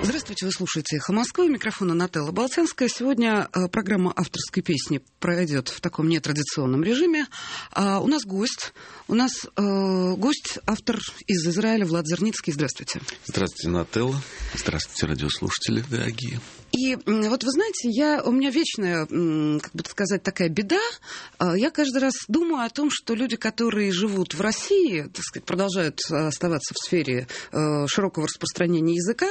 Здравствуйте, вы слушаете «Эхо Москвы», у микрофона Нателла Болтянская. Сегодня программа авторской песни пройдет в таком нетрадиционном режиме. У нас гость, автор из Израиля Влад Зерницкий. Здравствуйте. Здравствуйте, Нателла. Здравствуйте, радиослушатели дорогие. И вот вы знаете, у меня вечная, как бы сказать, такая беда. Я каждый раз думаю о том, что люди, которые живут в России, так сказать, продолжают оставаться в сфере широкого распространения языка,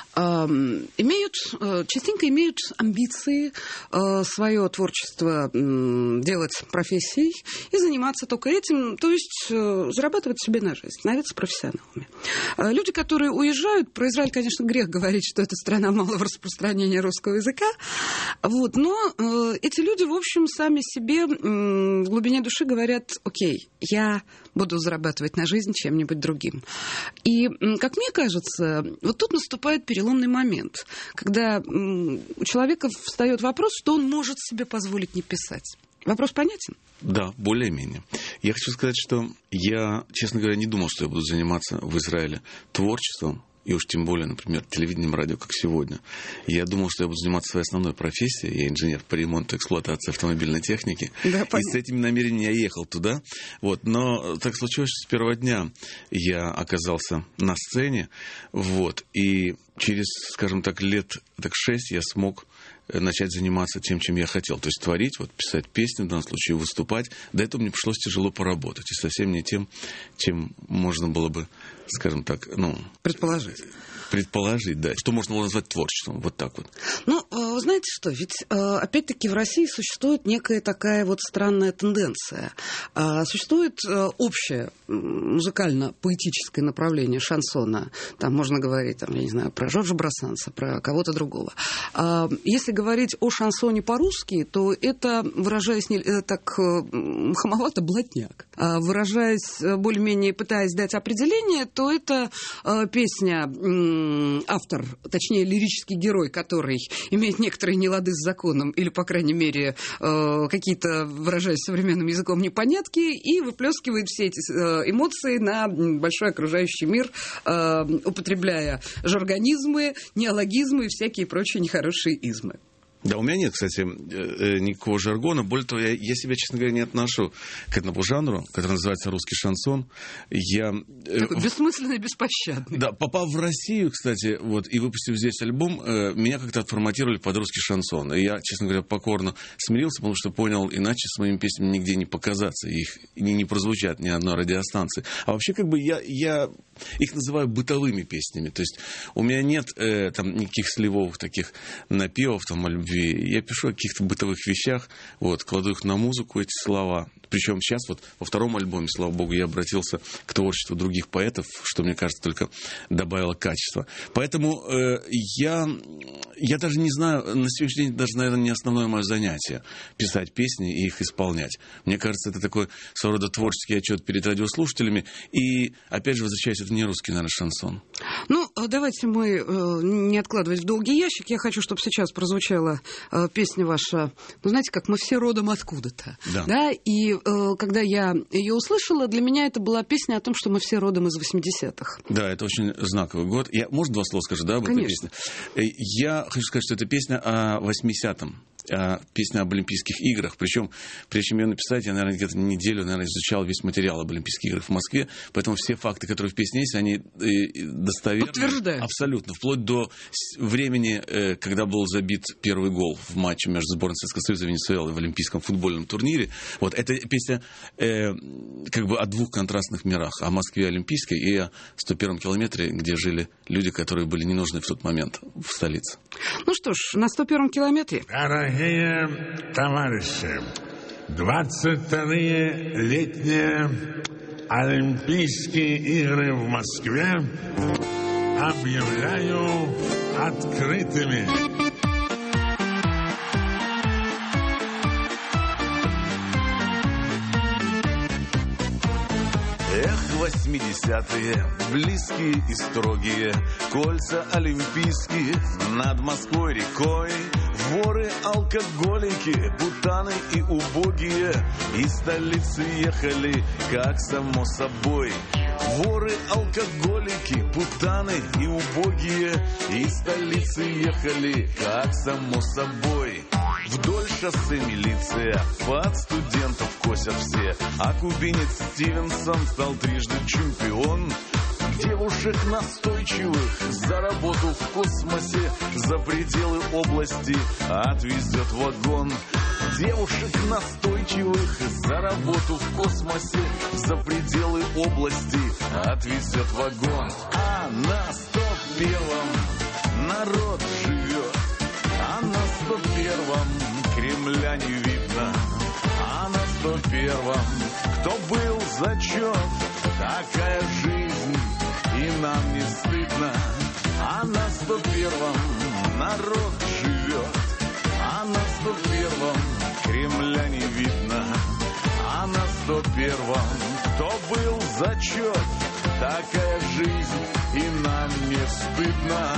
частенько имеют амбиции свое творчество делать профессией и заниматься только этим, то есть зарабатывать себе на жизнь, становиться профессионалами. Люди, которые уезжают, про Израиль, конечно, грех говорить, что это страна малого распространения русского языка, но эти люди, в общем, сами себе в глубине души говорят: окей, я буду зарабатывать на жизнь чем-нибудь другим. И, как мне кажется, вот тут наступает переломный момент, когда у человека встает вопрос, что он может себе позволить не писать. Вопрос понятен? Да, более-менее. Я хочу сказать, что я, честно говоря, не думал, что я буду заниматься в Израиле творчеством, и уж тем более, например, телевидением, радио, как сегодня. Я думал, что я буду заниматься своей основной профессией. Я инженер по ремонту и эксплуатации автомобильной техники. Да, и с этими намерениями я ехал туда. Но так случилось, что с первого дня я оказался на сцене. И через, скажем так, лет 6 я смог начать заниматься тем, чем я хотел. То есть творить, писать песни, в данном случае выступать. До этого мне пришлось тяжело поработать. И совсем не тем, чем можно было бы, скажем так, Предположить, да. Что можно было назвать творчеством. Вот так вот. Знаете что, ведь опять-таки в России существует некая такая странная тенденция. Существует общее музыкально-поэтическое направление шансона. Там можно говорить, я не знаю, про Жоржа Брассанса, про кого-то другого. Если говорить о шансоне по-русски, то это, выражаясь так хамовато, блатняк. Выражаясь более-менее, пытаясь дать определение, то это песня, автор, точнее лирический герой, который имеет некоторые нелады с законом или, по крайней мере, какие-то, выражаясь современным языком, непонятки, и выплескивает все эти эмоции на большой окружающий мир, употребляя жаргонизмы, неологизмы и всякие прочие нехорошие измы. Да, у меня нет, кстати, никакого жаргона. Более того, я себя, честно говоря, не отношу к этому жанру, который называется русский шансон. Такой бессмысленный, беспощадный. Да, попав в Россию, кстати, и выпустив здесь альбом, меня как-то отформатировали под русский шансон. И я, честно говоря, покорно смирился, потому что понял, иначе с моими песнями нигде не показаться. Их не прозвучат ни на одной радиостанции. А вообще, я их называю бытовыми песнями. То есть у меня нет никаких сливовых таких напевов о любви. Я пишу о каких-то бытовых вещах, кладу их на музыку, эти слова. Причем сейчас, во втором альбоме, слава богу, я обратился к творчеству других поэтов, что, мне кажется, только добавило качества. Поэтому я даже не знаю, на сегодняшний день даже, наверное, не основное мое занятие писать песни и их исполнять. Мне кажется, это такой своего рода творческий отчет перед радиослушателями. И, опять же, возвращаясь, это не русский, наверное, шансон. Давайте мы, не откладывать в долгий ящик, я хочу, чтобы сейчас прозвучала песня ваша, знаете, как «Мы все родом откуда-то». Да? И когда я ее услышала, для меня это была песня о том, что мы все родом из 80-х. Да, это очень знаковый год. Можно два слова скажу, об этой песне? Я хочу сказать, что это песня о 80-м. Песня об Олимпийских играх. Причем, прежде чем ее написать, я, наверное, где-то неделю, изучал весь материал об Олимпийских играх в Москве. Поэтому все факты, которые в песне есть, они достоверны. Подтверждаю. Абсолютно. Вплоть до времени, когда был забит первый гол в матче между сборной Советского Союза и Венесуэлой в Олимпийском футбольном турнире. Эта песня о двух контрастных мирах. О Москве Олимпийской и о 101-м километре, где жили люди, которые были не нужны в тот момент в столице. Что ж, на 101-м километре. Дорогие товарищи, 22-е летние Олимпийские игры в Москве объявляю открытыми. Эх, 80-е, близкие и строгие, кольца олимпийские над Москвой рекой. Воры, алкоголики, путаны и убогие из столицы ехали, как само собой. Воры, алкоголики, путаны и убогие из столицы ехали, как само собой. Вдоль шоссе милиция, под студентов косят все, а кубинец Стивенсон стал трижды чемпион. Девушек настойчивых за работу в космосе за пределы области отвезет вагон. Девушек настойчивых за работу в космосе за пределы области отвезет вагон. А на 101-м народ живет, а на 101-м Кремля не видно, а на 101-м кто был зачет, такая жизнь, и нам не стыдно. А на 101-м народ живет, а на 101-м Кремля не видно, а на 101-м кто был зачет, такая жизнь, и нам не стыдно.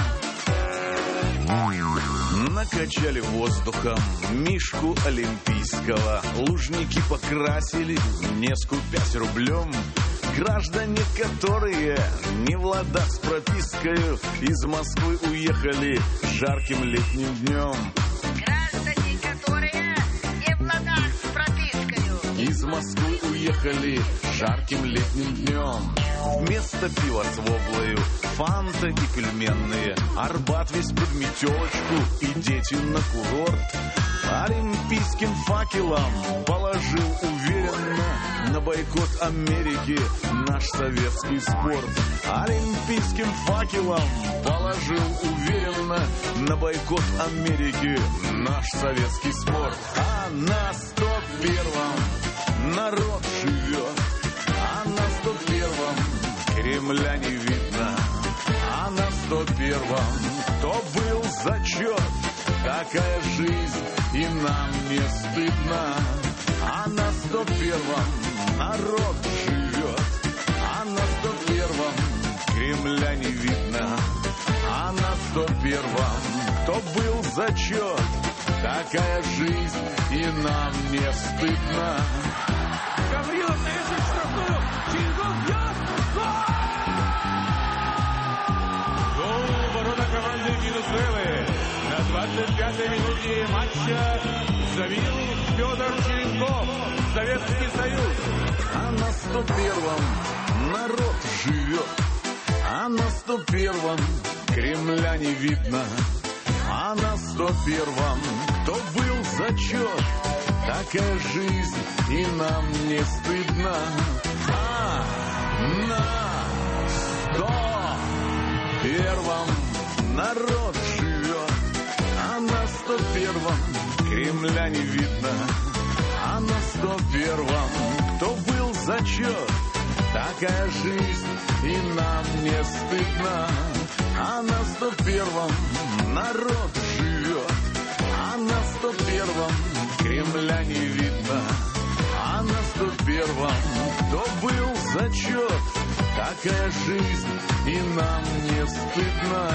Накачали воздухом мишку олимпийского, лужники покрасили, не скупясь рублем. Граждане, которые не в ладах с пропискою, из Москвы уехали жарким летним днем. Граждане, которые не в ладах с пропискою, из Москвы уехали жарким летним днем. Вместо пива с воблою фанта и пельменные, Арбат весь под метелочку и дети на курорт. Олимпийским факелом положил уверенно на бойкот Америки наш советский спорт. Олимпийским факелом положил уверенно на бойкот Америки наш советский спорт. А на 101-м народ живет, а на 101-м Кремля не видно, а на 101-м кто был зачет, такая жизнь, и нам не стыдно. А на 101-м народ живет, а на 101-м Кремля не видно, а на 101-м кто был зачет, такая жизнь, и нам не стыдно. Гаврилов навешивает штрафную, Чингов бьет! Гол! Ворота команды Венесуэлы. На 25-й минуте матча забил Федор Черенков, Советский Союз. А на 101-м народ живет, а на 101-м Кремля не видно, а на 101-м кто был зачет, такая жизнь, и нам не стыдно. А на 101-м народ живет, а на 101-м Кремля не видно, а на 101-м кто был зачет, такая жизнь, и нам не стыдно. А на 101-м народ живет, а на 101-м Кремля не видно, а на 101-м кто был зачет, такая жизнь, и нам не стыдно.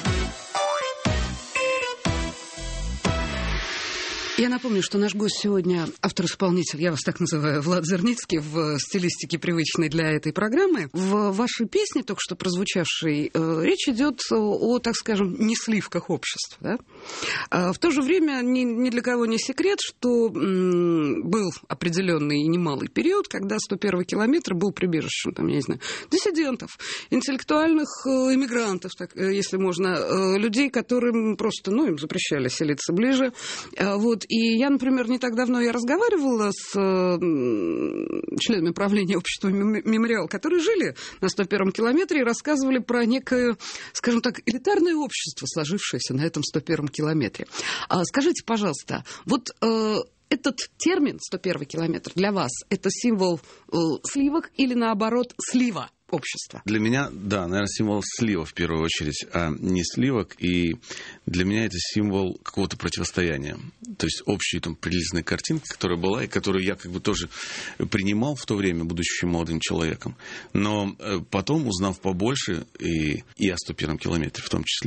Я напомню, что наш гость сегодня автор-исполнитель, я вас так называю, Влад Зерницкий, в стилистике, привычной для этой программы. В вашей песне, только что прозвучавшей, речь идет о, так скажем, несливках общества. Да? В то же время ни для кого не секрет, что был определенный и немалый период, когда 101-й километр был прибежищем, там, я не знаю, диссидентов, интеллектуальных эмигрантов, так, если можно, людей, которым просто, им запрещали селиться ближе. Вот. И я, например, не так давно разговаривала с членами правления общества «Мемориал», которые жили на 101-м километре и рассказывали про некое, скажем так, элитарное общество, сложившееся на этом 101-м километре. Скажите, пожалуйста, вот этот термин «101-й километр» для вас – это символ сливок или, наоборот, слива общества? Для меня, да, наверное, символ слива в первую очередь, а не сливок. И для меня это символ какого-то противостояния. То есть общей прилизной картинки, которая была, и которую я тоже принимал в то время, будучи молодым человеком. Но потом, узнав побольше, и о 101-м километре в том числе,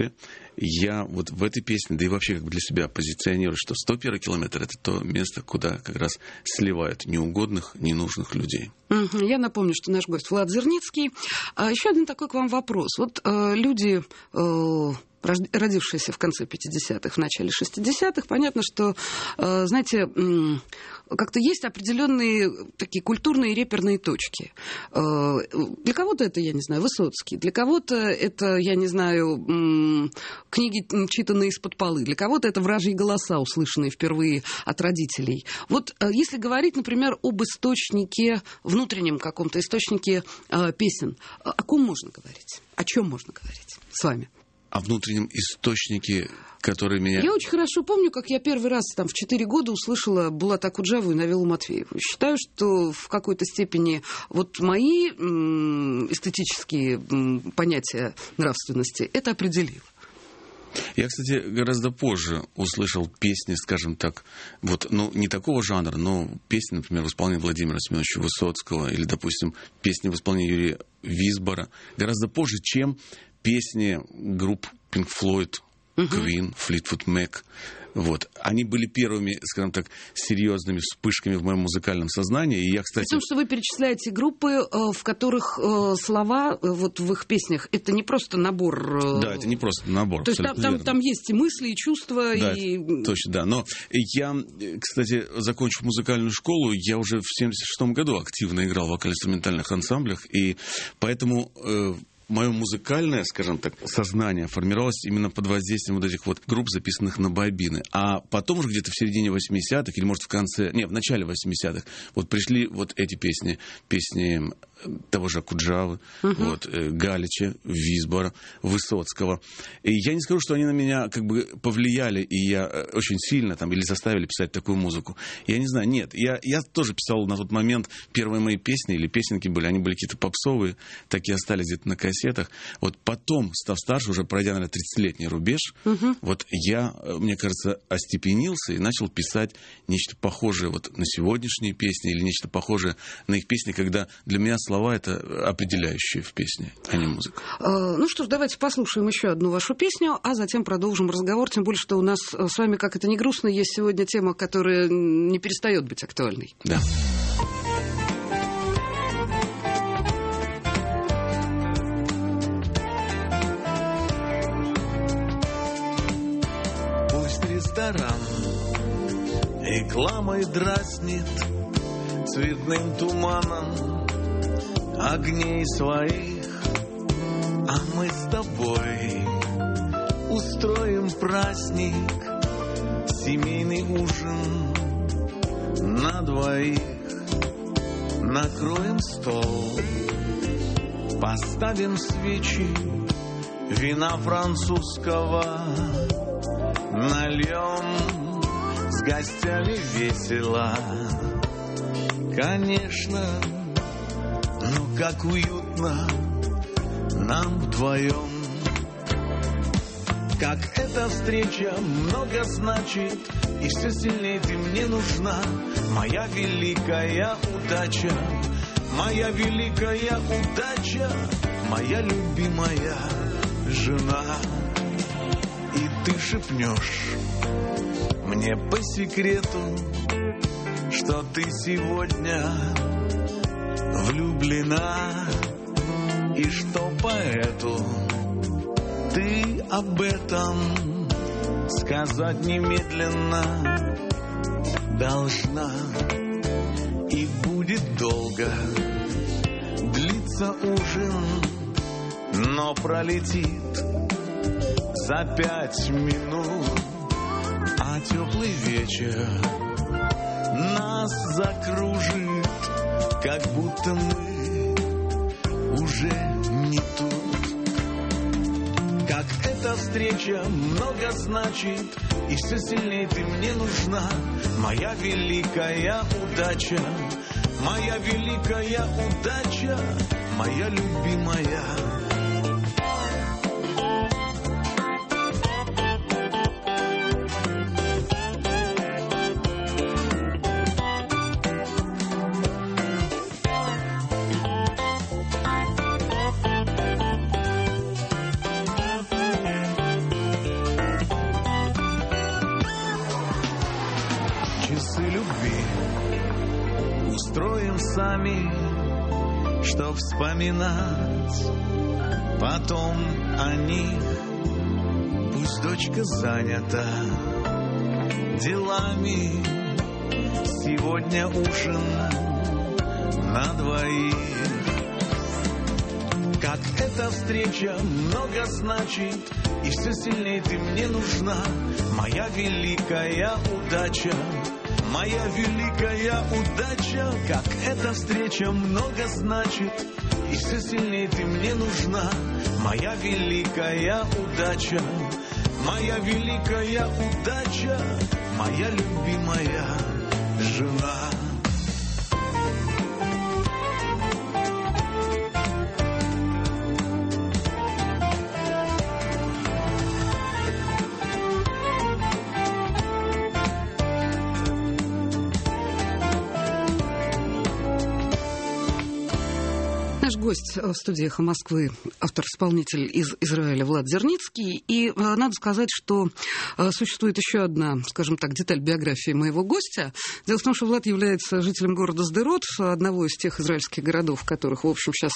я вот в этой песне, да и вообще как бы для себя позиционирую, что 101 километр — это то место, куда как раз сливают неугодных, ненужных людей. Я напомню, что наш гость Влад Зерницкий. Еще один такой к вам вопрос. Вот люди, родившиеся в конце 50-х, в начале 60-х, понятно, что, знаете, как-то есть определенные такие культурные реперные точки. Для кого-то это, я не знаю, Высоцкий, для кого-то это, я не знаю, книги, читанные из-под полы, для кого-то это вражьи голоса, услышанные впервые от родителей. Вот если говорить, например, об источнике, внутреннем каком-то источнике песен, о ком можно говорить? О чем можно говорить с вами? О внутреннем источнике, который меня... Я очень хорошо помню, как я первый раз в 4 года услышала Булата Акуджаву и Навилу Матвееву. Считаю, что в какой-то степени вот мои эстетические понятия нравственности это определило. Я, кстати, гораздо позже услышал песни, скажем так, вот, ну, не такого жанра, но песни, например, в исполнении Владимира Семеновича Высоцкого или, допустим, песни в исполнении Юрия Висбора, гораздо позже, чем песни групп Pink Floyd, Queen, Fleetwood Mac. Вот. Они были первыми, скажем так, серьезными вспышками в моем музыкальном сознании. И я, кстати... Потому что вы перечисляете группы, в которых слова вот в их песнях, это не просто набор... Да, это не просто набор. То есть там есть и мысли, и чувства, да, и... Точно, да. Но я, кстати, закончив музыкальную школу, я уже в 1976 году активно играл в вокально-инструментальных ансамблях, и поэтому... Мое музыкальное, скажем так, сознание формировалось именно под воздействием вот этих вот групп, записанных на бобины. А потом уже где-то в середине 80-х, или, может, в начале 80-х, вот пришли вот эти песни того же Акуджавы, вот, Галича, Висбора, Высоцкого. И я не скажу, что они на меня как бы повлияли, и я очень сильно там, или заставили писать такую музыку. Я не знаю, нет. Я тоже писал на тот момент первые мои песни, или песенки были, они были какие-то попсовые, такие остались где-то на кассетах. Вот потом, став старше, уже пройдя, наверное, 30-летний рубеж, вот я, мне кажется, остепенился и начал писать нечто похожее вот на сегодняшние песни, или нечто похожее на их песни, когда для меня слова — это определяющие в песне, а не музыка. Ну что ж, давайте послушаем еще одну вашу песню, а затем продолжим разговор, тем более, что у нас с вами, как это ни грустно, есть сегодня тема, которая не перестает быть актуальной. Да. Пусть ресторан рекламой дразнит цветным туманом огней своих, а мы с тобой устроим праздник, семейный ужин на двоих. Накроем стол, поставим свечи, вина французского нальем, с гостями весело, конечно. Ну, как уютно нам вдвоем. Как эта встреча много значит, и все сильнее ты мне нужна. Моя великая удача, моя великая удача, моя любимая жена. И ты шепнешь мне по секрету, что ты сегодня влюблена, и что поэту ты об этом сказать немедленно должна. И будет долго длиться ужин, но пролетит за 5 минут, а теплый вечер нас закружит, как будто мы уже не тут. Как эта встреча много значит, и все сильнее ты мне нужна. Моя великая удача, моя великая удача, моя любимая. часами, чтоб вспоминать потом о них. Пусть дочка занята делами, сегодня ужин на двоих. Как эта встреча много значит, и все сильнее ты мне нужна. Моя великая удача, моя великая удача. Как эта встреча много значит, и все сильнее ты мне нужна. Моя великая удача, моя великая удача, моя любимая жена. Наш гость в студии «Эхо Москвы», автор-исполнитель из Израиля Влад Зерницкий. И надо сказать, что существует еще одна, скажем так, деталь биографии моего гостя. Дело в том, что Влад является жителем города Сдерот, одного из тех израильских городов, в которых, в общем, сейчас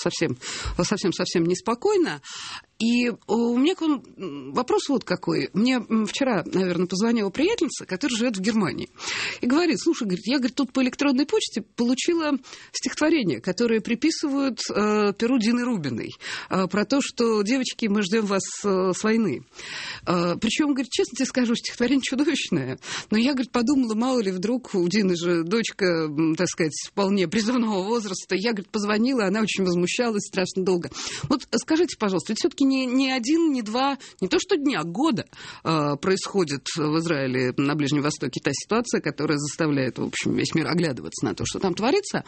совсем неспокойно. И у меня к вам вопрос вот какой. Мне вчера, наверное, позвонила приятельница, которая живет в Германии. И говорит: слушай, говорит, я, говорит, тут по электронной почте получила стихотворение, которое приписывают перу Дины Рубиной, про то, что, девочки, мы ждем вас с войны. Причем, говорит, честно тебе скажу, стихотворение чудовищное. Но я, говорит, подумала, мало ли вдруг у Дины же дочка, так сказать, вполне призывного возраста. Я, говорит, позвонила, она очень возмущалась страшно долго. Вот скажите, пожалуйста, ведь все-таки не один, не два, не то что дня, года происходит в Израиле, на Ближнем Востоке та ситуация, которая заставляет, в общем, весь мир оглядываться на то, что там творится.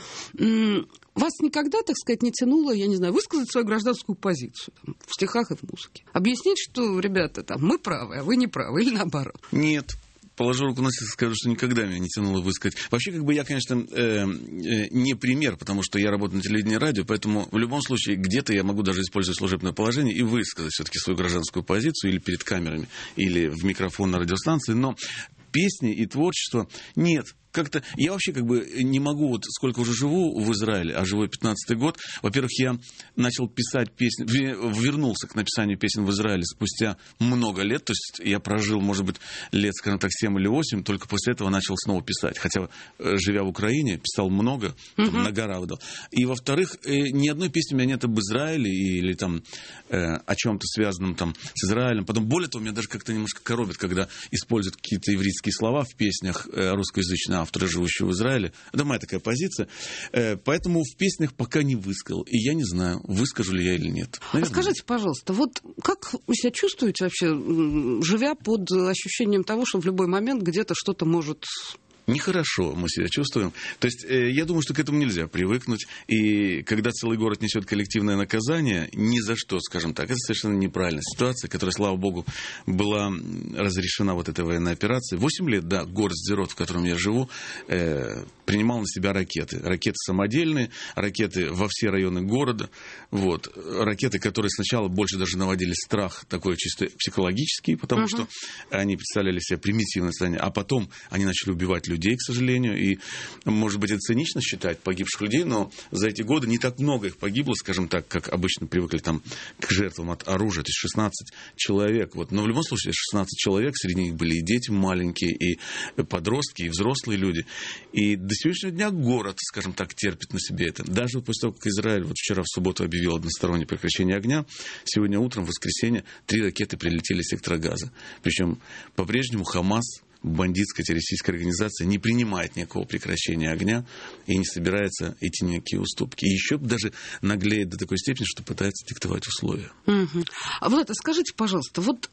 Вас никогда, так сказать, не тянуло, я не знаю, высказать свою гражданскую позицию там, в стихах и в музыке? Объяснить, что, ребята, там, мы правы, а вы не правы, или наоборот? Нет. Положу руку на сердце, скажу, что никогда меня не тянуло высказать. Вообще, как бы я, конечно, не пример, потому что я работаю на телевидении и радио, поэтому в любом случае где-то я могу даже использовать служебное положение и высказать все-таки свою гражданскую позицию или перед камерами, или в микрофон на радиостанции, но песни и творчество нет. Как-то я вообще как бы не могу, вот сколько уже живу в Израиле, а живу 15-й год. Во-первых, я начал писать песни, вернулся к написанию песен в Израиле спустя много лет. То есть я прожил, может быть, лет, скажем так, 7 или 8, только после этого начал снова писать. Хотя, живя в Украине, писал много, там, на гора выдал. И, во-вторых, ни одной песни у меня нет об Израиле или там о чем-то связанном там с Израилем. Потом, более того, меня даже как-то немножко коробит, когда используют какие-то ивритские слова в песнях русскоязычных автора, живущего в Израиле. Это моя такая позиция. Поэтому в песнях пока не высказал. И я не знаю, выскажу ли я или нет. Наверное, скажите, пожалуйста, вот как вы себя чувствуете вообще, живя под ощущением того, что в любой момент где-то что-то может... Нехорошо мы себя чувствуем. То есть я думаю, что к этому нельзя привыкнуть. И когда целый город несет коллективное наказание, ни за что, скажем так, это совершенно неправильная ситуация, которая, слава богу, была разрешена вот этой военной операцией. 8 лет, да, город Сдерот, в котором я живу, принимал на себя ракеты. Ракеты самодельные, ракеты во все районы города. Вот. Ракеты, которые сначала больше даже наводили страх, такой чисто психологический, потому что они представляли себе примитивное состояние, а потом они начали убивать людей, к сожалению, и, может быть, это цинично считать погибших людей, но за эти годы не так много их погибло, скажем так, как обычно привыкли там к жертвам от оружия, то есть 16 человек. Вот. Но в любом случае 16 человек, среди них были и дети маленькие, и подростки, и взрослые люди. И до сегодняшнего дня город, скажем так, терпит на себе это. Даже после того, как Израиль вот вчера в субботу объявил одностороннее прекращение огня, сегодня утром, в воскресенье, 3 ракеты прилетели с сектора Газа. Причем по-прежнему Хамас, бандитская террористическая организация, не принимает никакого прекращения огня и не собирается идти никакие уступки. И еще даже наглеет до такой степени, что пытается диктовать условия. А Влад, скажите, пожалуйста, вот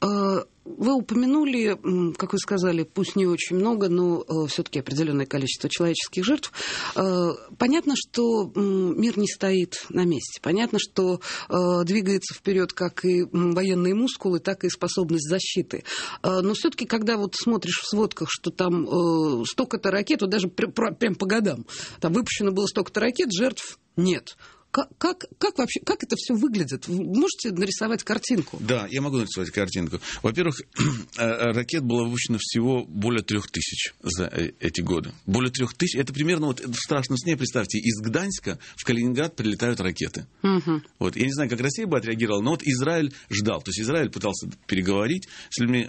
вы упомянули, как вы сказали, пусть не очень много, но все-таки определенное количество человеческих жертв. Понятно, что мир не стоит на месте. Понятно, что двигается вперед как и военные мускулы, так и способность защиты. Но все-таки, когда вот смотришь в сводках, что там столько-то ракет, вот даже прям по годам, там выпущено было столько-то ракет, жертв нет. Как вообще, как это все выглядит? Вы можете нарисовать картинку? Да, я могу нарисовать картинку. Во-первых, ракет было выпущено всего более 3000 за эти годы. Более 3000. Это примерно, вот в страшном сне, представьте, из Гданьска в Калининград прилетают ракеты. Угу. Вот. Я не знаю, как Россия бы отреагировала, но вот Израиль ждал. То есть Израиль пытался переговорить с людьми,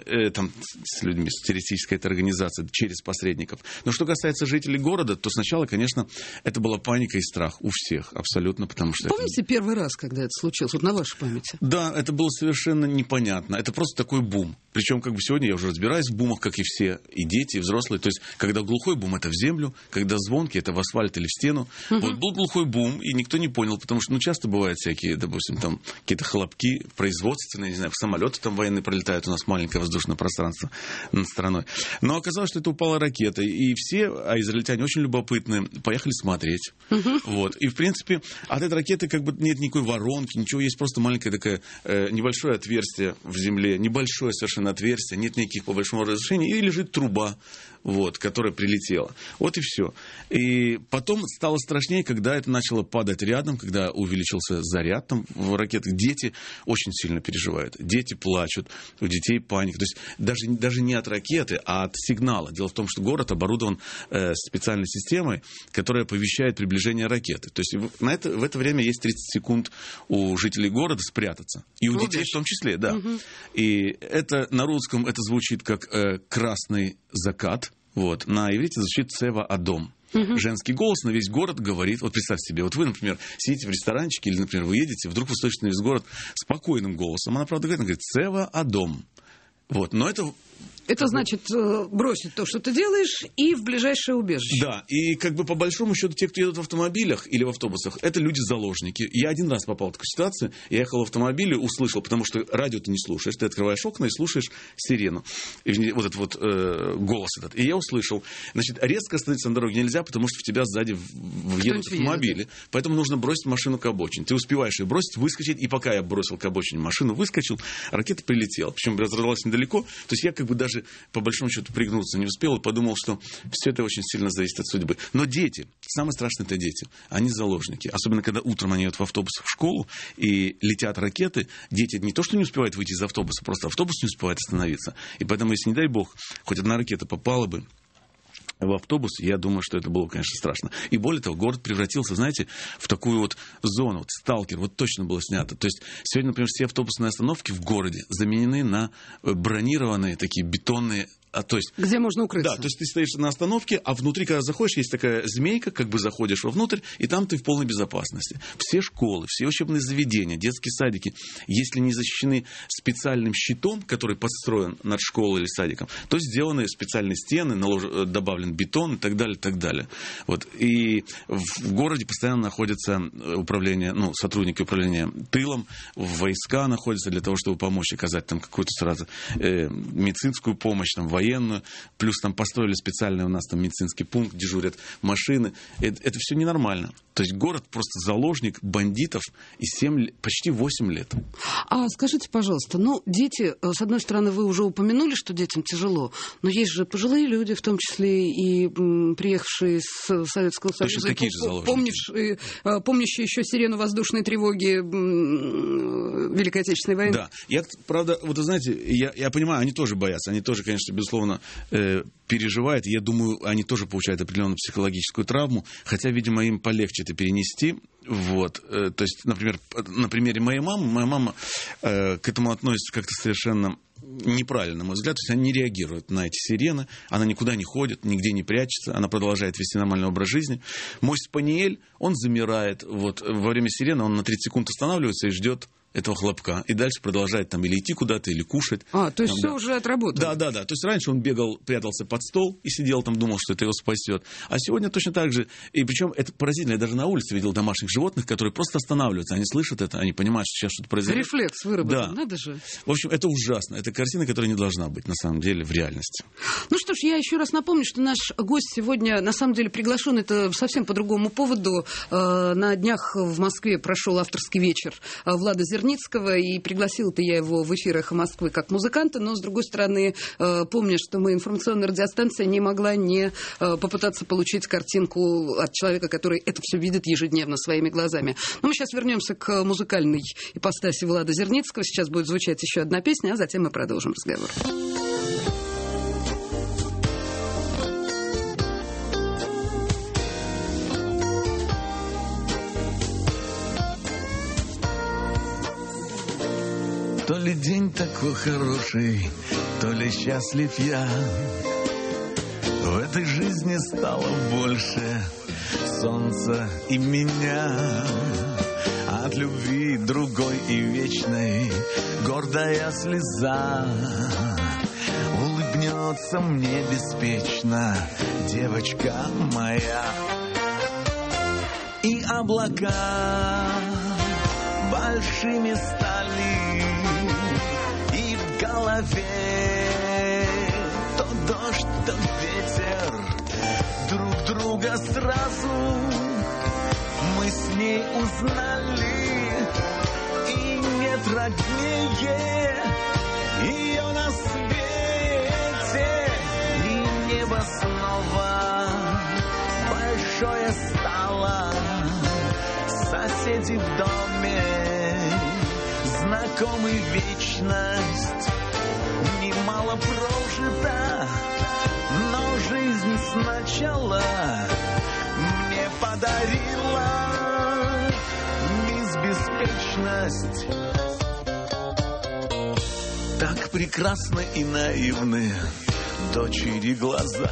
с террористической этой организацией через посредников. Но что касается жителей города, то сначала, конечно, это была паника и страх у всех абсолютно, потому что... Помните первый раз, когда это случилось, вот на вашей памяти? Да, это было совершенно непонятно. Это просто такой бум. Причем, как бы сегодня я уже разбираюсь в бумах, как и все, и дети, и взрослые. То есть, когда глухой бум, это в землю, когда звонкий, это в асфальт или в стену. Вот был глухой бум, и никто не понял, потому что, часто бывают всякие, допустим, там какие-то хлопки производственные, не знаю, самолеты там военные пролетают, у нас маленькое воздушное пространство над страной. Но оказалось, что это упала ракета, и все, а израильтяне очень любопытные, поехали смотреть. Вот. И, в принципе, от этой ракеты как бы нет никакой воронки, ничего, есть просто маленькое такое небольшое отверстие в земле, небольшое совершенно отверстие, нет никаких по большому разрешения, и лежит труба, вот, которая прилетела. Вот и все. И потом стало страшнее, когда это начало падать рядом, когда увеличился заряд там в ракетах. Дети очень сильно переживают. Дети плачут, у детей паника. То есть даже не от ракеты, а от сигнала. Дело в том, что город оборудован специальной системой, которая оповещает приближение ракеты. То есть в это время есть 30 секунд у жителей города спрятаться. И у детей в том числе, да. И это на русском это звучит как красный закат. Вот. На иврите звучит «цева адом». Женский голос на весь город говорит, вот представьте себе, вот вы, например, сидите в ресторанчике, или, например, вы едете, вдруг вы слышите на весь город спокойным голосом. Она, правда, говорит «цева адом». Вот. Но это значит бросить то, что ты делаешь, и в ближайшее убежище. Да, и как бы по большому счету те, кто едут в автомобилях или в автобусах, это люди-заложники. Я один раз попал в такую ситуацию, я ехал в автомобиле, услышал, потому что радио ты не слушаешь, ты открываешь окна и слушаешь сирену, и вот этот вот голос этот. И я услышал, значит, резко остановиться на дороге нельзя, потому что в тебя сзади въедут автомобили, поэтому нужно бросить машину к обочине. Ты успеваешь ее бросить, выскочить, и пока я бросил к обочине машину, выскочил, ракета прилетела, причем разорвалась недалеко, то есть я как бы даже по большому счету пригнуться не успел и подумал, что все это очень сильно зависит от судьбы. Но дети, самое страшное это дети, они заложники. Особенно, когда утром они идут в автобусах в школу и летят ракеты, дети не то, что не успевают выйти из автобуса, просто автобус не успевает остановиться. И поэтому, если, не дай бог, хоть одна ракета попала бы в автобус, я думаю, что это было, конечно, страшно. И более того, город превратился, знаете, в такую вот зону, вот сталкер, вот точно было снято. То есть сегодня, например, все автобусные остановки в городе заменены на бронированные такие бетонные. То есть, где можно укрыться. Да, то есть ты стоишь на остановке, а внутри, когда заходишь, есть такая змейка, как бы заходишь вовнутрь, и там ты в полной безопасности. Все школы, все учебные заведения, детские садики, если не защищены специальным щитом, который построен над школой или садиком, то сделаны специальные стены, добавлен бетон и так далее, и так далее. Вот. И в городе постоянно находятся сотрудники управления тылом, войска находятся для того, чтобы помочь оказать там какую-то сразу медицинскую помощь, там, военную, плюс там построили специальный у нас там медицинский пункт, дежурят машины. Это все ненормально. То есть город просто заложник бандитов и почти 8 лет. А скажите, пожалуйста, дети, с одной стороны, вы уже упомянули, что детям тяжело, но есть же пожилые люди, в том числе и приехавшие из Советского Союза. Точно такие же заложники. Помнящие еще сирену воздушной тревоги Великой Отечественной войны. Да. Правда, вот вы знаете, я понимаю, они тоже боятся, они тоже, конечно, безусловно, переживают. Я думаю, они тоже получают определенную психологическую травму, хотя, видимо, им полегче это перенести. Вот. То есть, например, на примере моей мама к этому относится как-то совершенно неправильно, на мой взгляд. То есть она не реагирует на эти сирены, она никуда не ходит, нигде не прячется, она продолжает вести нормальный образ жизни. Мой спаниель, он замирает. Вот, во время сирены он на 30 секунд останавливается и ждет этого хлопка. И дальше продолжает там или идти куда-то, или кушать. То есть все уже отработано. Да. То есть раньше он бегал, прятался под стол и сидел там, думал, что это его спасет. А сегодня точно так же. И причем это поразительно. Я даже на улице видел домашних животных, которые просто останавливаются. Они слышат это, они понимают, что сейчас что-то произойдет. Рефлекс выработан, да. Надо же. В общем, это ужасно. Это картина, которая не должна быть, на самом деле, в реальности. Ну что ж, я еще раз напомню, что наш гость сегодня, на самом деле, приглашен это совсем по другому поводу. На днях в Москве прошел авторский вечер Влада Зернина. Зерницкого, и пригласила-то я его в эфир «Эхо Москвы» как музыканта, но, с другой стороны, помню, что мы, информационная радиостанция, не могла не попытаться получить картинку от человека, который это все видит ежедневно своими глазами. Но мы сейчас вернемся к музыкальной ипостаси Влада Зерницкого. Сейчас будет звучать еще одна песня, а затем мы продолжим разговор. То ли день такой хороший, то ли счастлив я. В этой жизни стало больше солнца и меня. От любви другой и вечной гордая слеза улыбнется мне беспечно девочка моя. И облака большими стали, и в голове то дождь, то ветер, друг друга сразу мы с ней узнали, и нет роднее ее на свете, и небо снова большое стало, соседи в доме, знакомый вечность, немало прожито, но жизнь сначала мне подарила мисс Беспечность. Так прекрасны и наивны дочери глаза.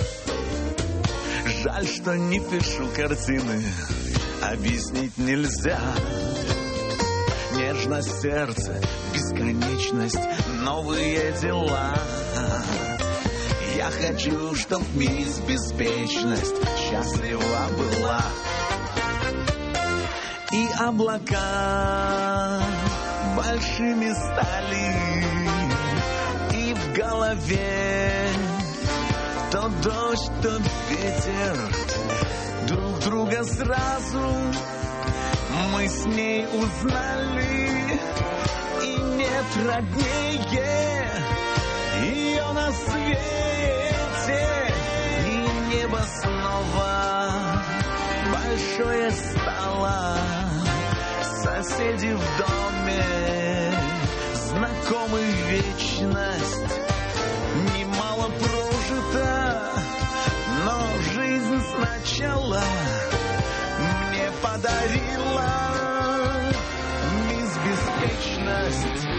Жаль, что не пишу картины, объяснить нельзя. Нежность сердца, бесконечность, новые дела. Я хочу, чтоб мисс Беспечность счастлива была. И облака большими стали, и в голове то дождь, то ветер, друг друга сразу мы с ней узнали, и нет роднее ее на свете, и небо снова большое стало, соседи в доме, знакомый вечность, немало прожито, но жизнь сначала мне подарила мисс Беспечность.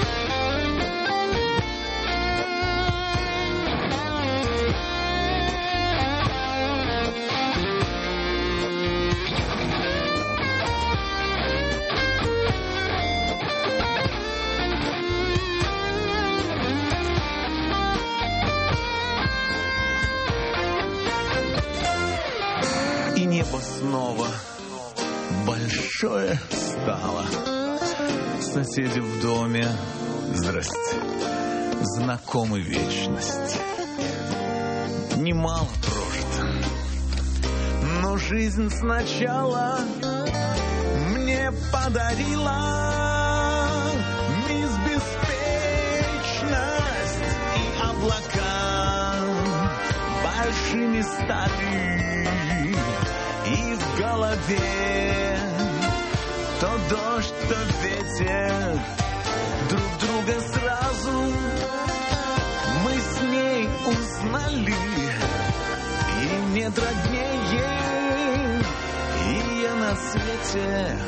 И небо снова большое стало, соседи в доме, здрасте, знакомый вечность, немало прожито, но жизнь сначала мне подарила мисс Беспечность, и облака большими стали, и в голове то дождь, то ветер, друг друга сразу мы с ней узнали, и нет роднее ее на свете.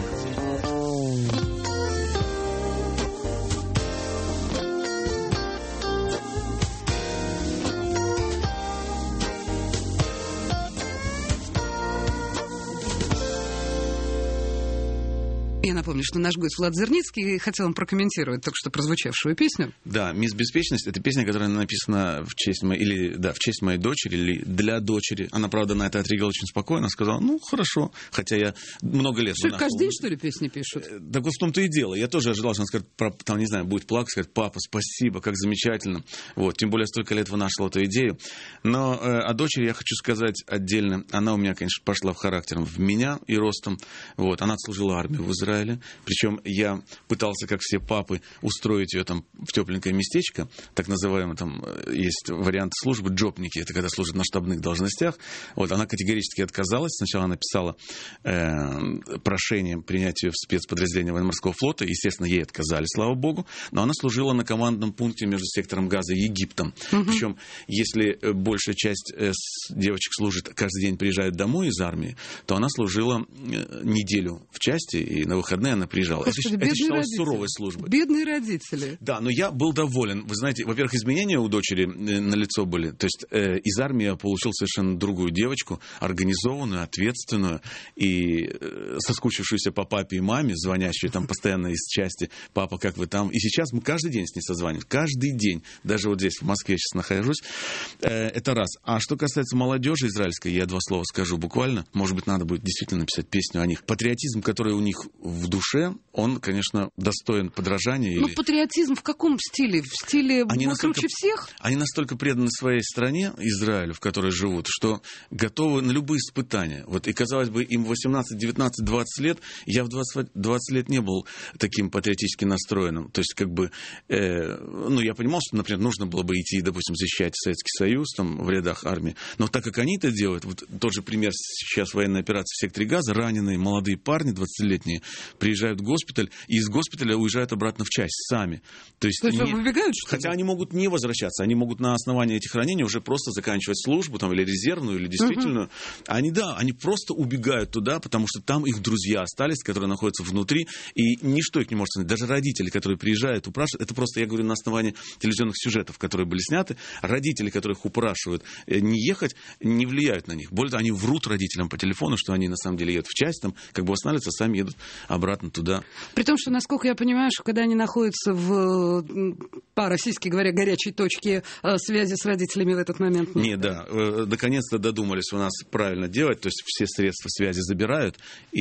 Я напомню, что наш гость Влад Зерницкий, и хотел вам прокомментировать только что прозвучавшую песню. Да, «Мисс Беспечность» — это песня, которая написана в честь моей, в честь моей дочери или для дочери. Она, правда, на это отреагировала очень спокойно, сказала, ну, хорошо, хотя я много лет... Что, каждый день, что ли, песни пишут? Так вот в том-то и дело. Я тоже ожидал, что она скажет, там, не знаю, будет плакать, скажет, папа, спасибо, как замечательно. Вот, тем более, столько лет вынашивала эту идею. Но о дочери я хочу сказать отдельно. Она у меня, конечно, пошла в характером в меня и ростом. Вот, она отслужила армию в Израиле. Израиле. Причем я пытался, как все папы, устроить ее там в тепленькое местечко, так называемое, там есть вариант службы джобники, это когда служат на штабных должностях. Вот, она категорически отказалась. Сначала она писала прошение принять ее в спецподразделение военно-морского флота. Естественно, ей отказали, слава богу. Но она служила на командном пункте между сектором Газа и Египтом. Причем, если большая часть девочек служит, каждый день приезжают домой из армии, то она служила неделю в части, и на выходные она приезжала. Господи, это считалось родители. Суровой службой. Бедные родители. Да, но я был доволен. Вы знаете, во-первых, изменения у дочери на лицо были. То есть из армии я получил совершенно другую девочку, организованную, ответственную и соскучившуюся по папе и маме, звонящую там постоянно из части: папа, как вы там? И сейчас мы каждый день с ней созваниваем. Каждый день. Даже вот здесь, в Москве, я сейчас нахожусь. Это раз. А что касается молодежи израильской, я два слова скажу буквально. Может быть, надо будет действительно написать песню о них. Патриотизм, который у них в душе, он, конечно, достоин подражания. Ну, патриотизм в каком стиле? В стиле «мы круче всех»? Они настолько преданы своей стране, Израилю, в которой живут, что готовы на любые испытания. Вот, и, казалось бы, им 18, 19, 20 лет. Я в 20 лет не был таким патриотически настроенным. То есть, как бы, я понимал, что, например, нужно было бы идти, допустим, защищать Советский Союз там, в рядах армии. Но так как они это делают, вот тот же пример сейчас военной операции в секторе Газа, раненые молодые парни, 20-летние, приезжают в госпиталь, и из госпиталя уезжают обратно в часть сами. То есть выбегают, что ли? Хотя они могут не возвращаться, они могут на основании этих ранений уже просто заканчивать службу, там, или резервную, или действительную. Они просто убегают туда, потому что там их друзья остались, которые находятся внутри, и ничто их не может остановить. Даже родители, которые приезжают, упрашивают, это просто, я говорю, на основании телевизионных сюжетов, которые были сняты, родители, которых упрашивают не ехать, не влияют на них. Более того, они врут родителям по телефону, что они на самом деле едут в часть, там, как бы останавливаются, сами едут обратно туда. При том, что, насколько я понимаю, что когда они находятся по-российски говоря, горячей точке связи с родителями в этот момент. Наконец-то додумались у нас правильно делать, то есть все средства связи забирают,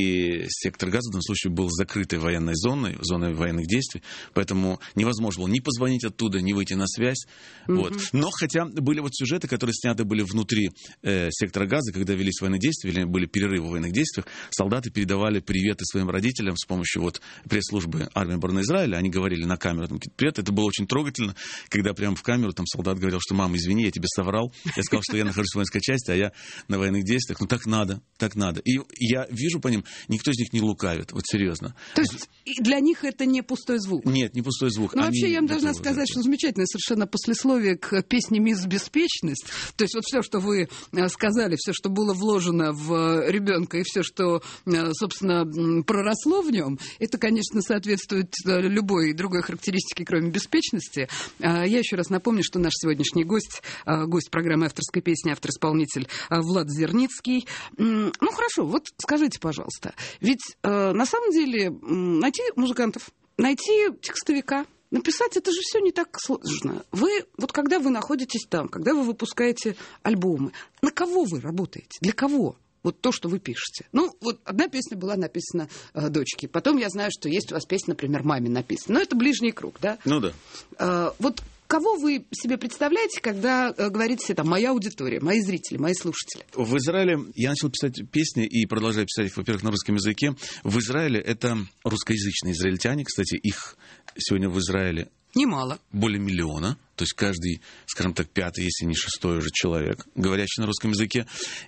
и сектор Газа в данном случае был закрытой военной зоной военных действий, поэтому невозможно было ни позвонить оттуда, ни выйти на связь. Вот. Но хотя были вот сюжеты, которые сняты были внутри сектора Газа, когда велись военные действия, или были перерывы в военных действиях, солдаты передавали приветы своим родителям с помощью вот пресс-службы армии обороны Израиля, они говорили на камеру там, привет, это было очень трогательно, когда прямо в камеру там солдат говорил, что мама, извини, я тебе соврал, я сказал, что я нахожусь в воинской части, а я на военных действиях, так надо. И я вижу по ним, никто из них не лукавит, вот серьезно. То есть для них это не пустой звук? Нет, не пустой звук. Но вообще я вам должна сказать, что замечательное совершенно послесловие к песне «Мисс Беспечность». То есть вот все, что вы сказали, все, что было вложено в ребенка и все, что, собственно, проросло в нем, это, конечно, соответствует любой другой характеристике, кроме беспечности. Я еще раз напомню, что наш сегодняшний гость программы «Авторской песни», автор-исполнитель Влад Зерницкий. Ну, хорошо, вот скажите, пожалуйста, ведь на самом деле найти музыкантов, найти текстовика, написать, это же все не так сложно. Вот когда вы находитесь там, когда вы выпускаете альбомы, на кого вы работаете? Для кого? Вот то, что вы пишете. Ну, вот одна песня была написана дочке. Потом я знаю, что есть у вас песня, например, маме написана. Но это ближний круг, да? Ну да. Вот кого вы себе представляете, когда говорите там «моя аудитория», «мои зрители», «мои слушатели»? В Израиле я начал писать песни и продолжаю писать их, во-первых, на русском языке. В Израиле это русскоязычные израильтяне. Кстати, их сегодня в Израиле немало. Более миллиона. То есть каждый, скажем так, пятый, если не шестой уже человек, говорящий на русском языке.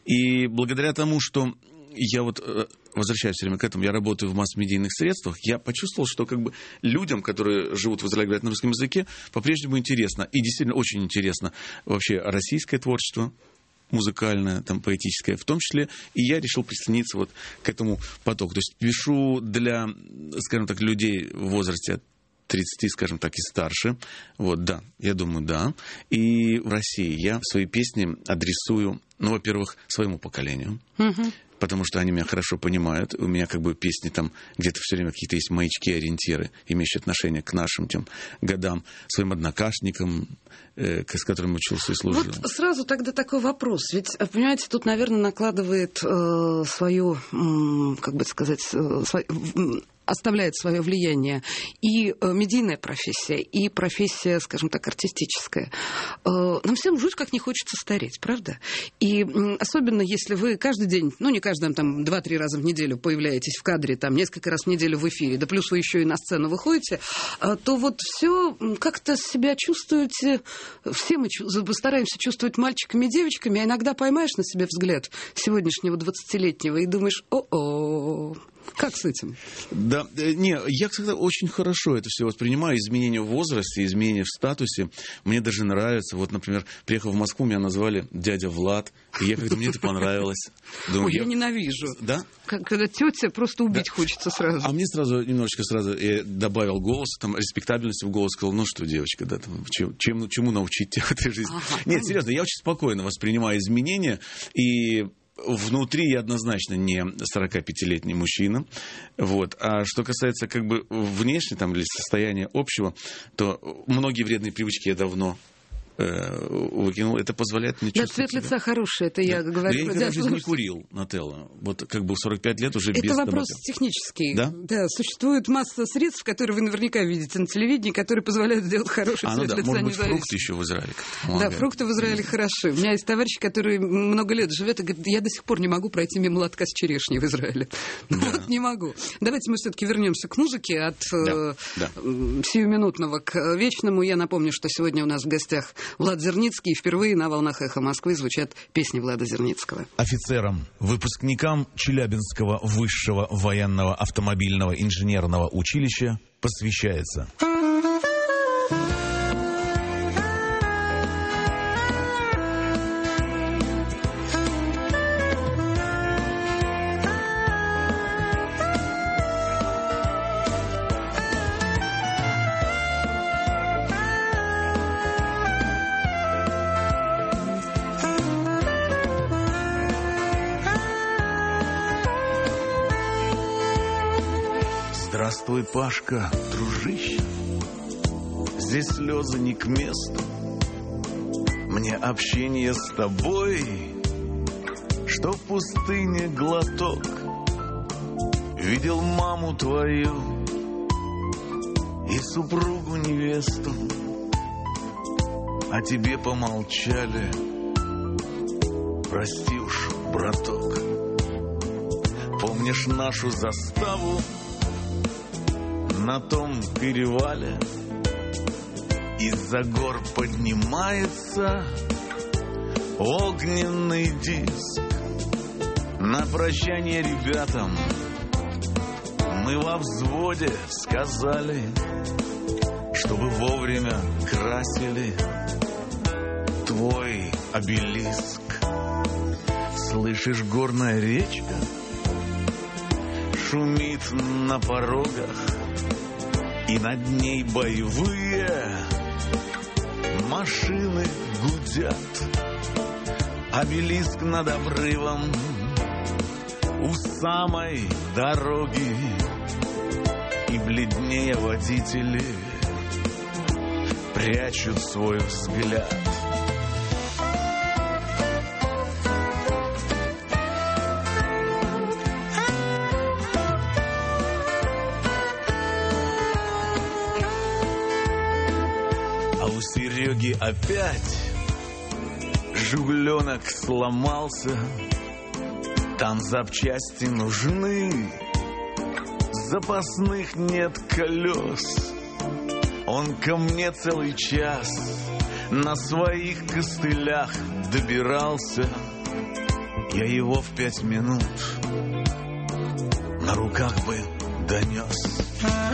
И благодаря тому, что я вот возвращаюсь все время к этому, я работаю в масс-медийных средствах, я почувствовал, что как бы людям, которые живут в Израиле, говорят на русском языке, по-прежнему интересно. И действительно очень интересно вообще российское творчество, музыкальное, там, поэтическое в том числе, и я решил присоединиться вот к этому потоку. То есть пишу для, скажем так, людей в возрасте от 30, скажем так, и старше. Вот, да, я думаю, да. И в России я свои песни адресую, ну, во-первых, своему поколению, потому что они меня хорошо понимают. У меня как бы песни там где-то все время какие-то есть маячки, ориентиры, имеющие отношение к нашим тем годам, своим однокашникам, с которыми учился и служил. Вот сразу тогда такой вопрос. Ведь, понимаете, тут, наверное, накладывает свою, как бы сказать, оставляет свое влияние и медийная профессия, и профессия, скажем так, артистическая. Нам всем жуть как не хочется стареть, правда? И особенно если вы каждый день, ну не каждый, там 2-3 раза в неделю появляетесь в кадре, там несколько раз в неделю в эфире, да плюс вы еще и на сцену выходите, то вот все как-то себя чувствуете, все мы постараемся чувствовать мальчиками и девочками, а иногда поймаешь на себе взгляд сегодняшнего 20-летнего и думаешь, о-о, как с этим? Да, не, я, кстати, очень хорошо это все воспринимаю. Изменения в возрасте, изменения в статусе. Мне даже нравится. Вот, например, приехав в Москву, меня назвали дядя Влад. И я как-то мне это понравилось. Думаю, ой, я ненавижу. Да? Когда тетя, просто убить хочется сразу. А мне сразу, немножечко сразу добавил голос, там, респектабельности в голос, сказал, ну что, девочка, да, там, чему научить тебя в этой жизни? Нет, серьезно, я очень спокойно воспринимаю изменения, и внутри я однозначно не 45-летний мужчина. Вот. А что касается как бы внешне там, или состояния общего, то многие вредные привычки я давно выкинул. Это позволяет мне чувствовать цвет себя. лица хороший, это я говорю. Но я никогда в жизни не курил, Нателла. Вот как бы в 45 лет уже без Это вопрос табака. технический. Да? Да, существует масса средств, которые вы наверняка видите на телевидении, которые позволяют сделать хороший цвет лица может быть, независимо. фрукты еще в Израиле. Да, фрукты в Израиле хороши. У меня есть товарищ, который много лет живет и говорит, я до сих пор не могу пройти мимо лотка с черешней в Израиле. Вот не могу. Давайте мы все-таки вернемся к музыке от сиюминутного к вечному. Я напомню, что сегодня у нас в гостях Влад Зерницкий, и впервые на волнах «Эхо Москвы» звучат песни Влада Зерницкого. Офицерам, выпускникам Челябинского высшего военного автомобильного инженерного училища посвящается. Здравствуй, Пашка, дружище. Здесь слезы не к месту. Мне общение с тобой, что в пустыне глоток. Видел маму твою и супругу невесту, о тебе помолчали. Прости уж, браток. Помнишь нашу заставу на том перевале? Из-за гор поднимается огненный диск. На прощание ребятам мы во взводе сказали, чтобы вовремя красили твой обелиск. Слышишь, горная речка шумит на порогах, и над ней боевые машины гудят. Обелиск над обрывом у самой дороги, и бледнее водители прячут свой взгляд. Сереги опять жугленок сломался. Там запчасти нужны, запасных нет колес. Он ко мне целый час на своих костылях добирался. Я его в 5 минут на руках бы донес.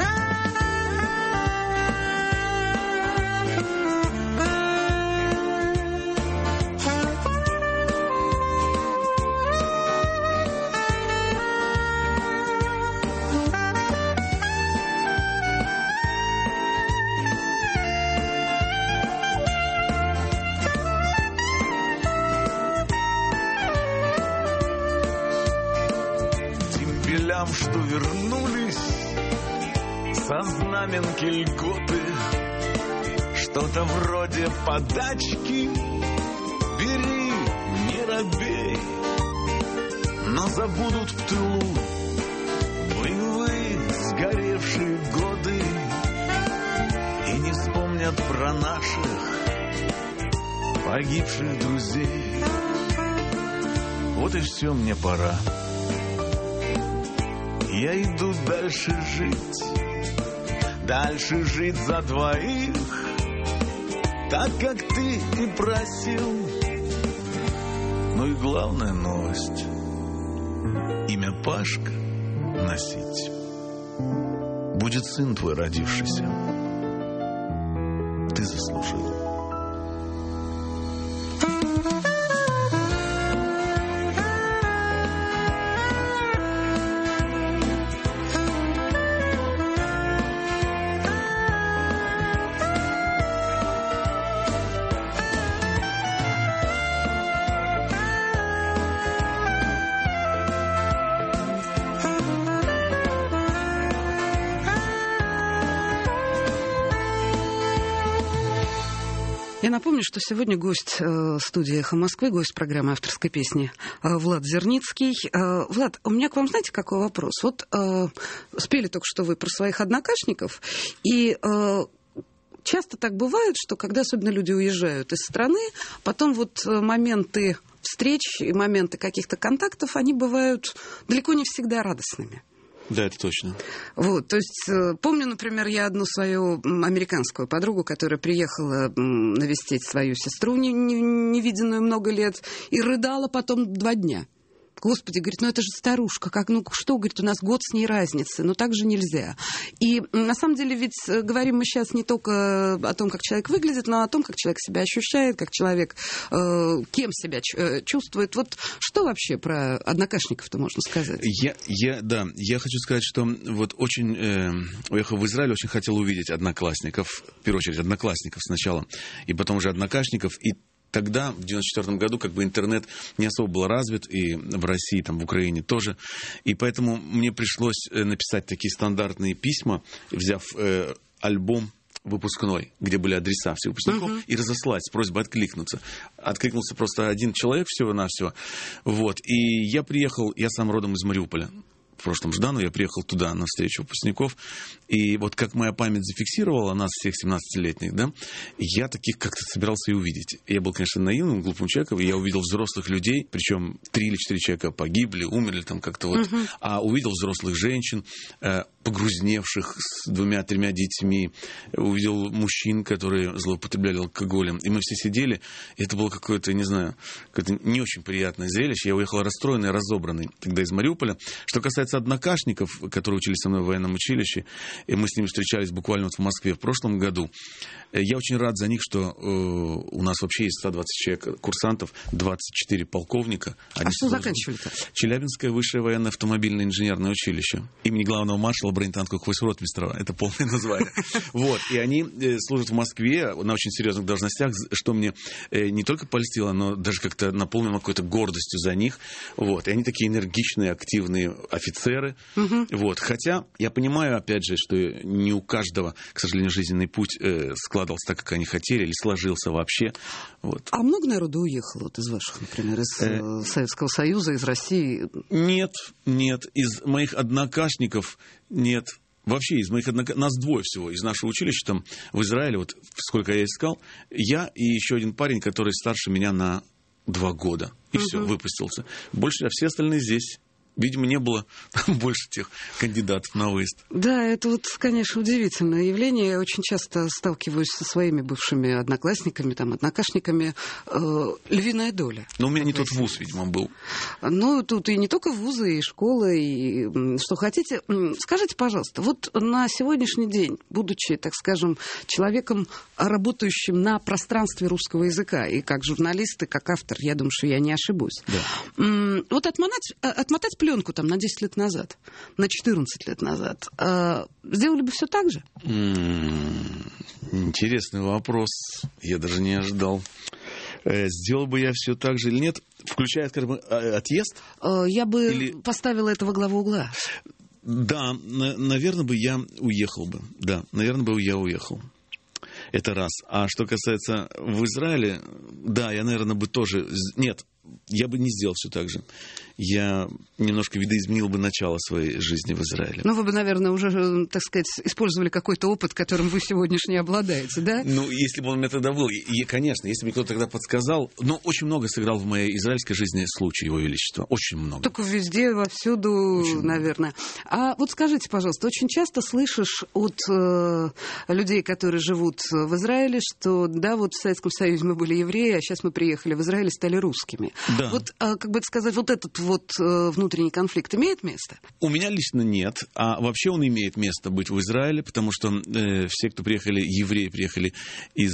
Что вернулись со знаменки льготы, что-то вроде подачки. Бери, не робей, но забудут в тылу боевые с помнят про наших погибших друзей. Вот и все, мне пора. Я иду дальше жить за двоих, так как ты и просил. Ну и главная новость: имя Пашка носить будет сын твой родившийся. Ты заслужил. Я напомню, что сегодня гость студии «Эхо Москвы», гость программы авторской песни Влад Зерницкий. Влад, у меня к вам, знаете, какой вопрос? Вот спели только что вы про своих однокашников, и часто так бывает, что когда особенно люди уезжают из страны, потом вот моменты встреч и моменты каких-то контактов, они бывают далеко не всегда радостными. Да, это точно. Вот, то есть, помню, например, я одну свою американскую подругу, которая приехала навестить свою сестру, невиденную много лет, и рыдала потом 2 дня. Господи, говорит, ну это же старушка, как, ну что, говорит, у нас год с ней разницы, но так же нельзя. И на самом деле ведь говорим мы сейчас не только о том, как человек выглядит, но о том, как человек себя ощущает, как человек кем себя чувствует. Вот что вообще про однокашников-то можно сказать? Я хочу сказать, что вот очень, уехав в Израиль, очень хотел увидеть одноклассников, в первую очередь одноклассников сначала, и потом уже однокашников, и тогда, в 1994 году, как бы интернет не особо был развит, и в России, там, в Украине тоже. И поэтому мне пришлось написать такие стандартные письма, взяв альбом выпускной, где были адреса всех выпускников, и разослать с просьбой откликнуться. Откликнулся просто один человек всего-навсего. Вот. И я приехал, я сам родом из Мариуполя. В прошлом Ждану я приехал туда на встречу выпускников, и вот как моя память зафиксировала нас всех 17-летних, да, я таких как-то собирался и увидеть. Я был, конечно, наивным, глупым человеком, и я увидел взрослых людей, причем 3 или 4 человека погибли, умерли там как-то вот, а увидел взрослых женщин, погрузневших с 2-3 детьми, увидел мужчин, которые злоупотребляли алкоголем, и мы все сидели, и это было какое-то, не знаю, какое-то не очень приятное зрелище. Я уехал расстроенный, разобранный тогда из Мариуполя. Что касается однокашников, которые учились со мной в военном училище, и мы с ними встречались буквально вот в Москве в прошлом году, я очень рад за них, что у нас вообще есть 120 человек курсантов, 24 полковника. А что заканчивали-то? Челябинское высшее военное автомобильное инженерное училище имени главного маршала бронетанковых войск ротмистрова. Это полное название. Вот. И они служат в Москве на очень серьезных должностях, что мне не только польстило, но даже как-то наполнило какой-то гордостью за них. Вот. И они такие энергичные, активные офицеры. Вот. Хотя я понимаю, опять же, что не у каждого, к сожалению, жизненный путь складывался так, как они хотели, или сложился вообще. Вот. А много народу уехало вот из ваших, например, из Советского Союза, из России? Нет. Из моих однокашников нет. Вообще, из моих однокашников, нас 2 всего из нашего училища там в Израиле, вот сколько я искал, я и еще один парень, который старше меня на 2 года. И все, выпустился. Больше, все остальные здесь. Видимо, не было больше тех кандидатов на выезд. Да, это вот, конечно, удивительное явление. Я очень часто сталкиваюсь со своими бывшими одноклассниками, там, однокашниками. Львиная доля. Но у меня не тот вуз, видимо, был. Ну, тут и не только вузы, и школы, и что хотите. Скажите, пожалуйста, вот на сегодняшний день, будучи, так скажем, человеком, работающим на пространстве русского языка, и как журналист, и как автор, я думаю, что я не ошибусь. Да. Вот отмотать пленку там на 10 лет назад, на 14 лет назад, сделали бы все так же? Интересный вопрос. Я даже не ожидал. Сделал бы я все так же или нет, включая, скажем, отъезд? Я бы поставила это во главу угла. Да, наверное, бы я уехал бы. Да, наверное, бы я уехал. Это раз. А что касается в Израиле, да, я, наверное, бы тоже... Нет, я бы не сделал все так же. Я немножко видоизменил бы начало своей жизни в Израиле. Ну, вы бы, наверное, уже, так сказать, использовали какой-то опыт, которым вы сегодняшний обладаете, да? Ну, если бы он у меня тогда был, и, конечно, если бы кто-то тогда подсказал, но очень много сыграл в моей израильской жизни случай Его Величества, очень много. Только везде, вовсюду, очень наверное. А вот скажите, пожалуйста, очень часто слышишь от людей, которые живут в Израиле, что, да, вот в Советском Союзе мы были евреи, а сейчас мы приехали в Израиль и стали русскими. Да. Вот, как бы это сказать, вот этот вот внутренний конфликт имеет место? У меня лично нет, а вообще он имеет место быть в Израиле, потому что все, кто приехали, евреи приехали из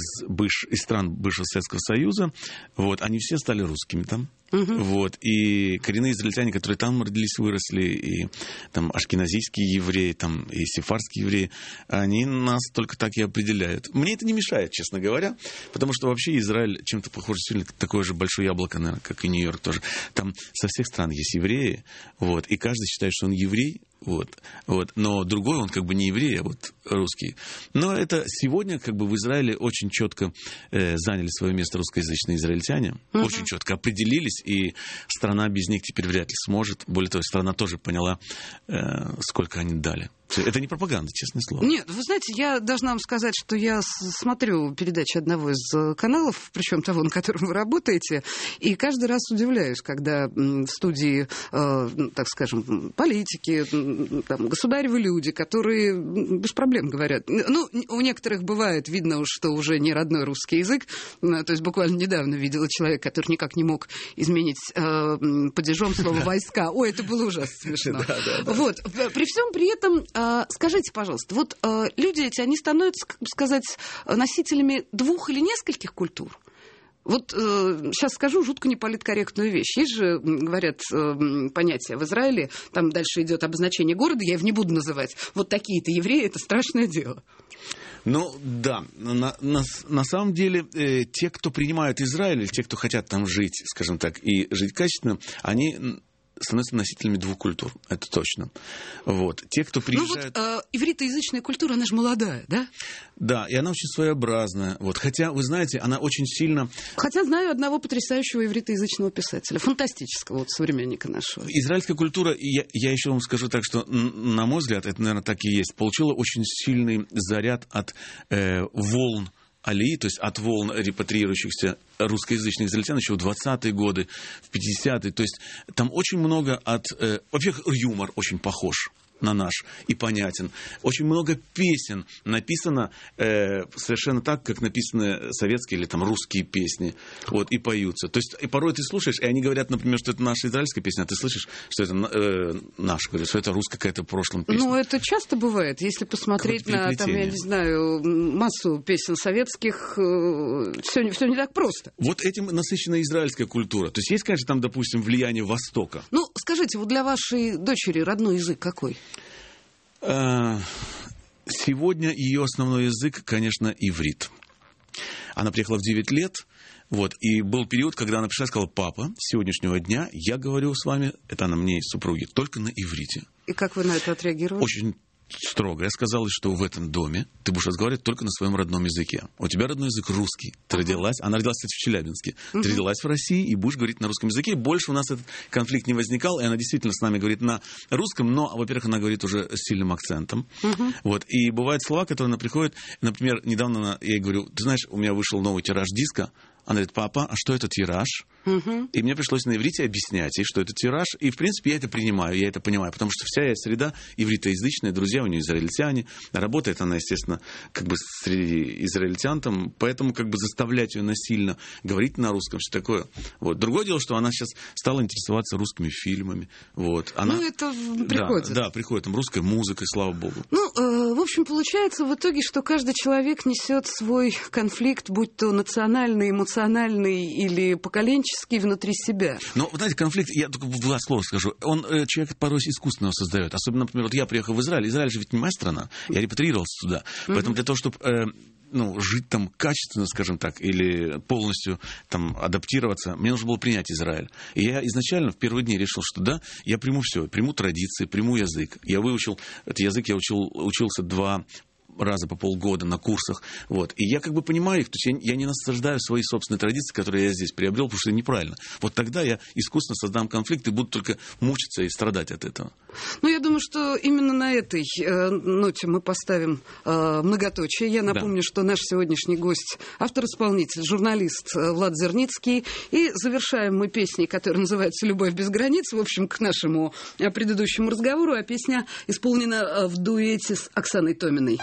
стран бывшего Советского Союза, вот, они все стали русскими там. Вот, и коренные израильтяне, которые там родились, выросли, и там ашкеназийские евреи, там, и сефардские евреи, они нас только так и определяют. Мне это не мешает, честно говоря, потому что вообще Израиль чем-то похож сильно такое же большое яблоко, наверное, как и Нью-Йорк тоже. Там со всех стран есть евреи, вот, и каждый считает, что он еврей, вот, но другой, он как бы не еврей, а вот русский. Но это сегодня как бы в Израиле очень четко заняли свое место русскоязычные израильтяне, очень четко определились, и страна без них теперь вряд ли сможет. Более того, страна тоже поняла, сколько они дали. Это не пропаганда, честное слово. Нет, вы знаете, я должна вам сказать, что я смотрю передачи одного из каналов, причем того, на котором вы работаете, и каждый раз удивляюсь, когда в студии, так скажем, политики, там, государевы люди, которые без проблем говорят. Ну, у некоторых бывает видно, что уже не родной русский язык. То есть буквально недавно видела человека, который никак не мог изменить падежом слово «войска». Ой, это было ужасно смешно. Вот. При всем при этом, скажите, пожалуйста, вот люди эти, они становятся, как бы сказать, носителями двух или нескольких культур? Вот сейчас скажу жутко неполиткорректную вещь. Есть же, говорят, понятие в Израиле, там дальше идет обозначение города, я его не буду называть. Вот такие-то евреи, это страшное дело. Ну, да, на самом деле, те, кто принимают Израиль, те, кто хотят там жить, скажем так, и жить качественно, они становятся носителями двух культур, это точно. Вот. Те, кто приезжают... Ну вот ивритоязычная культура, она же молодая, да? Да, и она очень своеобразная. Вот. Хотя, вы знаете, она очень сильно... Хотя знаю одного потрясающего ивритоязычного писателя, фантастического вот современника нашего. Израильская культура, я еще вам скажу так, что, на мой взгляд, это, наверное, так и есть, получила очень сильный заряд от волн Алии, то есть от волн репатриирующихся русскоязычных израильтян еще в 20-е годы, в 50-е. То есть там очень много от... Во-первых, юмор очень похож на наш и понятен. Очень много песен написано совершенно так, как написаны советские или там русские песни. Вот, и поются. То есть и порой ты слушаешь, и они говорят, например, что это наша израильская песня, а ты слышишь, что это наша, что это русская какая-то в прошлом песня. Ну, это часто бывает. Если посмотреть на, там, я не знаю, массу песен советских, все не так просто. Вот этим насыщена израильская культура. То есть есть, конечно, там, допустим, влияние Востока. Ну, скажите, вот для вашей дочери родной язык какой? Сегодня ее основной язык, конечно, иврит. Она приехала в 9 лет, вот, и был период, когда она пришла и сказала: папа, с сегодняшнего дня я говорю с вами, это она мне и супруге, только на иврите. И как вы на это отреагировали? Очень строго. Я сказала, что в этом доме ты будешь разговаривать только на своем родном языке. У тебя родной язык русский. Ты родилась, она родилась, кстати, в Челябинске. Ты родилась в России и будешь говорить на русском языке. Больше у нас этот конфликт не возникал, и она действительно с нами говорит на русском, но, во-первых, она говорит уже с сильным акцентом. Вот. И бывают слова, которые она приходит, например, недавно я ей говорю: ты знаешь, у меня вышел новый тираж диска. Она говорит: папа, а что это тираж? И мне пришлось на иврите объяснять ей, что это тираж. И, в принципе, я это принимаю, я это понимаю. Потому что вся ее среда ивритоязычная, друзья у нее израильтяне. Работает она, естественно, как бы среди израильтян. Там, поэтому как бы заставлять ее насильно говорить на русском, все такое. Вот. Другое дело, что она сейчас стала интересоваться русскими фильмами. Вот. Она... Ну, это приходит. Да, приходит. Там русская музыка, слава богу. Ну, в общем, получается в итоге, что каждый человек несет свой конфликт, будь то национальный, эмоциональный или поколенческий, внутри себя. Но, вы знаете, конфликт, я только в два слова скажу, он человек порой искусственно создает. Особенно, например, вот я приехал в Израиль. Израиль же ведь не моя страна. Я репатрировался туда. Поэтому для того, чтобы жить там качественно, скажем так, или полностью там адаптироваться, мне нужно было принять Израиль. И я изначально в первые дни решил, что да, я приму все. Приму традиции, приму язык. Я выучил этот язык, я учился раза по полгода на курсах. Вот. И я как бы понимаю их, то есть я не насаждаю свои собственные традиции, которые я здесь приобрел, потому что это неправильно. Вот тогда я искусственно создам конфликт и буду только мучиться и страдать от этого. Ну, я думаю, что именно на этой ноте мы поставим многоточие. Я напомню, что наш сегодняшний гость — автор-исполнитель, журналист Влад Зерницкий. И завершаем мы песней, которая называется «Любовь без границ». В общем, к нашему предыдущему разговору. А песня исполнена в дуэте с Оксаной Томиной.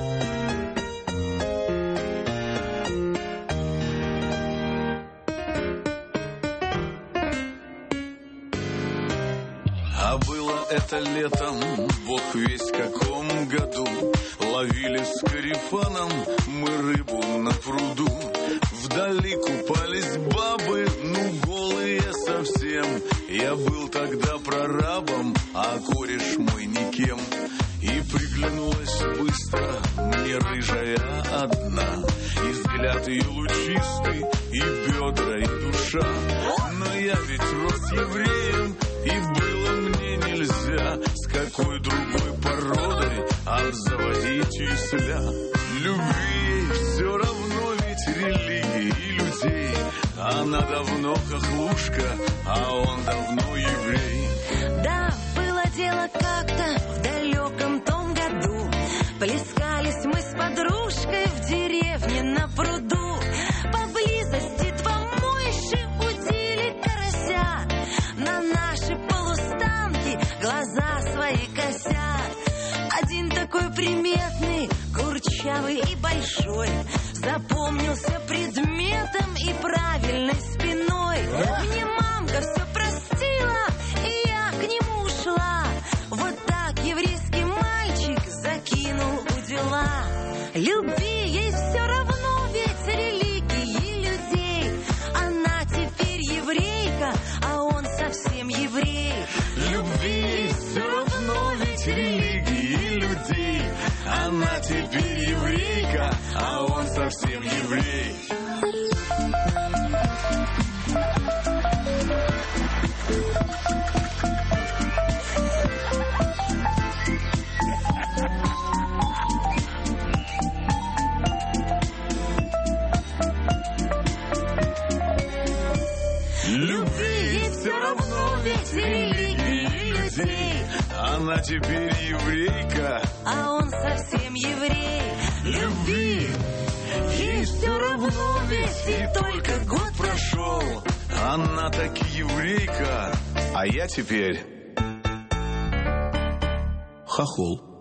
А было это летом, бог весть каком году. Ловили с корефаном мы рыбу на пруду. Вдали купались бабы, ну голые совсем. Я был тогда прорабом, а кореш мой никем. И приглянулась быстро мне рыжая одна. И взгляд ее лучистый, и бедра, и душа. Но я ведь рос евреем, и было мне нельзя с какой другой породой обзаводить исля. Любви все равно ведь религии и людей. Она давно хохлушка, а он давно еврей. Да, было дело как-то в далеком том году. Плескались мы с подружкой в деревне на пруду. Поблизости два мойши удили карася. На наши полустанки глаза свои косят. Один такой приметный, курчавый и большой, запомнился предметом и правильной спиной. Мне мамка все простила, и я к нему ушла. Вот так еврейский мальчик закинул удила. Любви ей все равно, ведь религии людей. Она теперь еврейка, а он совсем еврей. Любви ей все равно, ведь религии людей. Она теперь еврейка, а он совсем еврей. Любви ей все равно, ведь религии людей. Она теперь еврейка, А он совсем еврей. любви ей все равно, ведь и только год прошел. Она таки еврейка, а я теперь хохол.